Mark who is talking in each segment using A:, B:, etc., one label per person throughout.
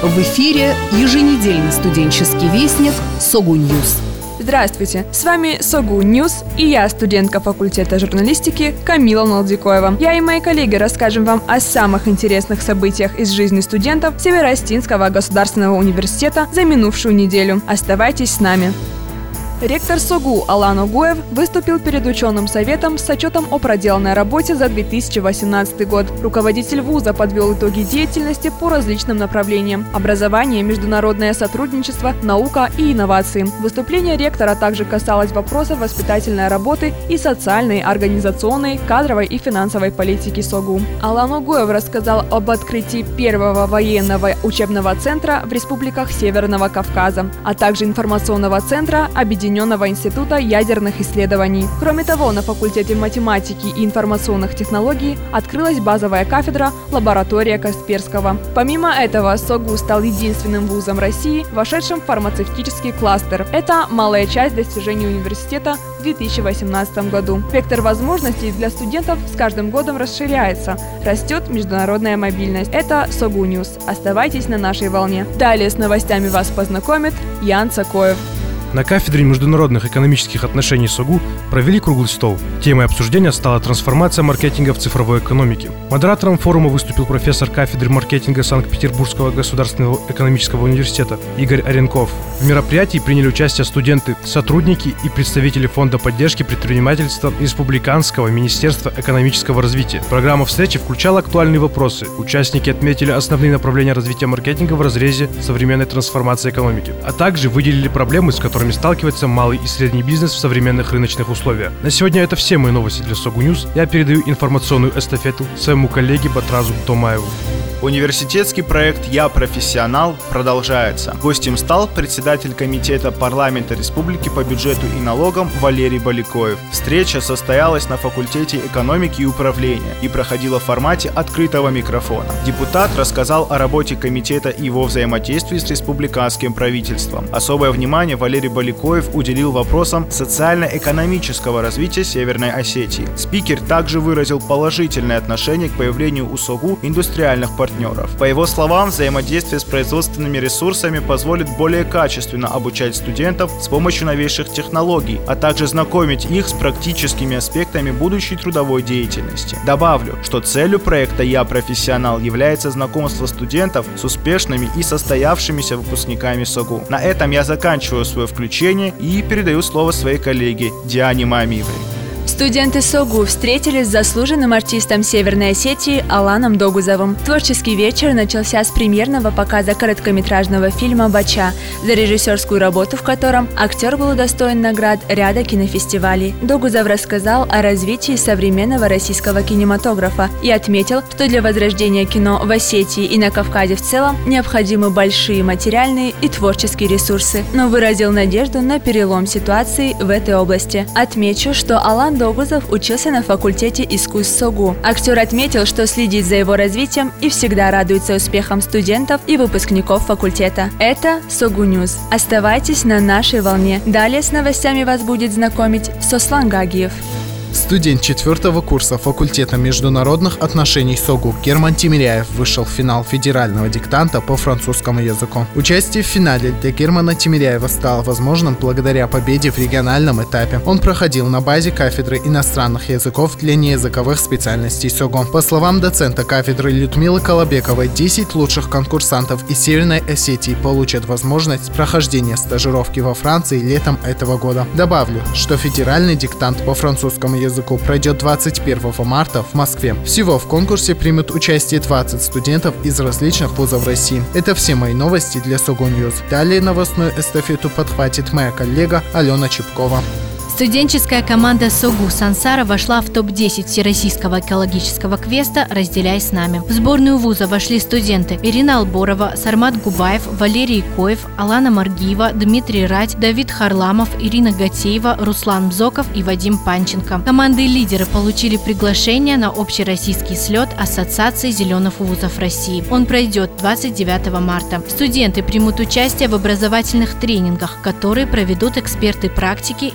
A: В эфире еженедельный студенческий вестник Согу Ньюс.
B: Здравствуйте, с вами Согу Ньюс и я, студентка факультета журналистики Камила Налдикоева. Я и мои коллеги расскажем вам о самых интересных событиях из жизни студентов Северо-Осетинского государственного университета за минувшую неделю. Оставайтесь с нами. Ректор СОГУ Алан Огуев выступил перед ученым советом с отчетом о проделанной работе за 2018 год. Руководитель вуза подвел итоги деятельности по различным направлениям: образование, международное сотрудничество, наука и инновации. Выступление ректора также касалось вопросов воспитательной работы и социальной, организационной, кадровой и финансовой политики СОГУ. Алан Огуев рассказал об открытии первого военного учебного центра в республиках Северного Кавказа, а также информационного центра Объединенного института ядерных исследований. Кроме того, на факультете математики и информационных технологий открылась базовая кафедра «Лаборатория Касперского». Помимо этого, СОГУ стал единственным вузом России, вошедшим в фармацевтический кластер. Это малая часть достижений университета в 2018 году. Спектр возможностей для студентов с каждым годом расширяется. Растет международная мобильность. Это Согу Ньюс. Оставайтесь на нашей волне. Далее с новостями вас познакомит Ян Цакоев.
C: На кафедре международных экономических отношений СОГУ провели круглый стол. Темой обсуждения стала трансформация маркетинга в цифровой экономике. Модератором форума выступил профессор кафедры маркетинга Санкт-Петербургского государственного экономического университета Игорь Оренков. В мероприятии приняли участие студенты, сотрудники и представители Фонда поддержки предпринимательства Республиканского министерства экономического развития. Программа встречи включала актуальные вопросы. Участники отметили основные направления развития маркетинга в разрезе современной трансформации экономики, а также выделили проблемы, с которыми сталкивается малый и средний бизнес в современных рыночных условиях. На сегодня это все мои новости для Согу Ньюс. Я передаю информационную эстафету своему коллеге Батразу Томаеву.
D: Университетский проект «Я профессионал» продолжается. Гостем стал председатель комитета парламента республики по бюджету и налогам Валерий Баликоев. Встреча состоялась на факультете экономики и управления и проходила в формате открытого микрофона. Депутат рассказал о работе комитета и его взаимодействии с республиканским правительством. Особое внимание Валерий Баликоев уделил вопросам социально-экономического развития Северной Осетии. Спикер также выразил положительное отношение к появлению у СОГУ индустриальных партнеров. По его словам, взаимодействие с производственными ресурсами позволит более качественно обучать студентов с помощью новейших технологий, а также знакомить их с практическими аспектами будущей трудовой деятельности. Добавлю, что целью проекта «Я профессионал» является знакомство студентов с успешными и состоявшимися выпускниками СОГУ. На этом я заканчиваю свое включение и передаю слово своей коллеге Диане Мамиевой.
B: Студенты СОГУ встретились с заслуженным артистом Северной Осетии Аланом Догузовым. Творческий вечер начался с премьерного показа короткометражного фильма «Бача», за режиссерскую работу в котором актер был удостоен наград ряда кинофестивалей. Догузов рассказал о развитии современного российского кинематографа и отметил, что для возрождения кино в Осетии и на Кавказе в целом необходимы большие материальные и творческие ресурсы, но выразил надежду на перелом ситуации в этой области. Отмечу, что Алан Догузов учился на факультете искусств СОГУ. Актер отметил, что следит за его развитием и всегда радуется успехам студентов и выпускников факультета. Это Согу Ньюс. Оставайтесь на нашей волне. Далее с новостями вас будет знакомить Сослан Гагиев.
E: Студент 4-го курса факультета международных отношений СОГУ Герман Тимиряев вышел в финал федерального диктанта по французскому языку. Участие в финале для Германа Тимиряева стало возможным благодаря победе в региональном этапе. Он проходил на базе кафедры иностранных языков для неязыковых специальностей СОГУ. По словам доцента кафедры Людмилы Колобековой, 10 лучших конкурсантов из Северной Осетии получат возможность прохождения стажировки во Франции летом этого года. Добавлю, что федеральный диктант по французскому языку пройдет 21 марта в Москве. Всего в конкурсе примут участие 20 студентов из различных вузов России. Это все мои новости для Согу Ньюс. Далее новостную эстафету подхватит моя коллега Алена Чепкова.
F: Студенческая команда СОГУ «Сансара» вошла в топ-10 Всероссийского экологического квеста «Разделяй с нами». В сборную вуза вошли студенты Ирина Алборова, Сармат Губаев, Валерий Коев, Алана Маргиева, Дмитрий Радь, Давид Харламов, Ирина Гатеева, Руслан Бзоков и Вадим Панченко. Команды-лидеры получили приглашение на общероссийский слет Ассоциации зеленых вузов России. Он пройдет 29 марта. Студенты примут участие в образовательных тренингах, которые проведут эксперты практики и авторы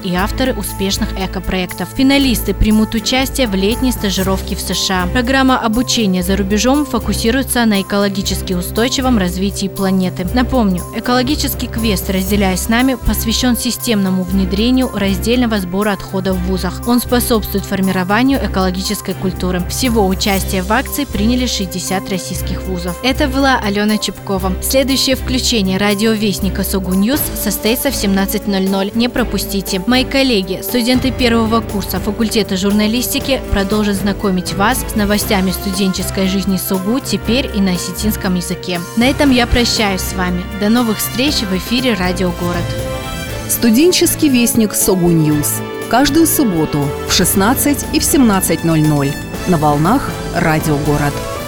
F: примеры успешных экопроектов. Финалисты примут участие в летней стажировке в США. Программа обучения за рубежом фокусируется на экологически устойчивом развитии планеты. Напомню, экологический квест «Разделяй с нами» посвящен системному внедрению раздельного сбора отходов в вузах. Он способствует формированию экологической культуры. Всего участие в акции приняли 60 российских вузов. Это была Алена Чепкова. Следующее включение радиовестника Согу Ньюс состоится в 17:00. Не пропустите. Мои коллеги, студенты первого курса факультета журналистики, продолжат знакомить вас с новостями студенческой жизни Согу теперь и на осетинском языке. На этом я прощаюсь с вами. До новых встреч в эфире «Радио Город».
A: Студенческий вестник Согу Ньюс. Каждую субботу в 16 и в 17:00 на волнах «Радио Город».